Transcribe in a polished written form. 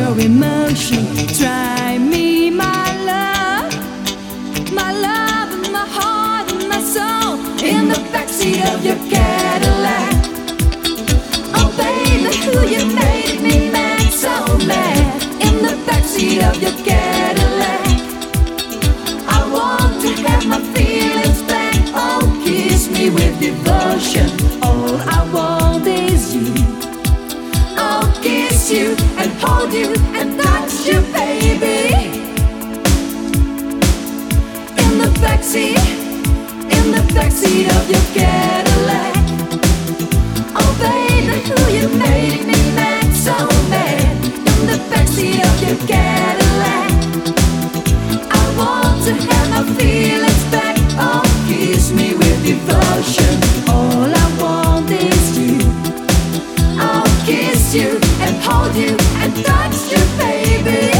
your emotion. Try me, my love and my heart and my soul in the backseat of your Cadillac. Oh baby, who you made me mad, so mad, in the backseat of your Cadillac. I want to have my feelings back. Oh, kiss me with devotion. All I want is you. I'll kiss you and hold you and touch you, baby. In the backseat of your Cadillac. Oh baby, who you made me mad, so mad, in the backseat of your Cadillac. I want to have my feelings back. Oh, kiss me with devotion. All I want is you. I'll kiss you and hold you and touch you, baby.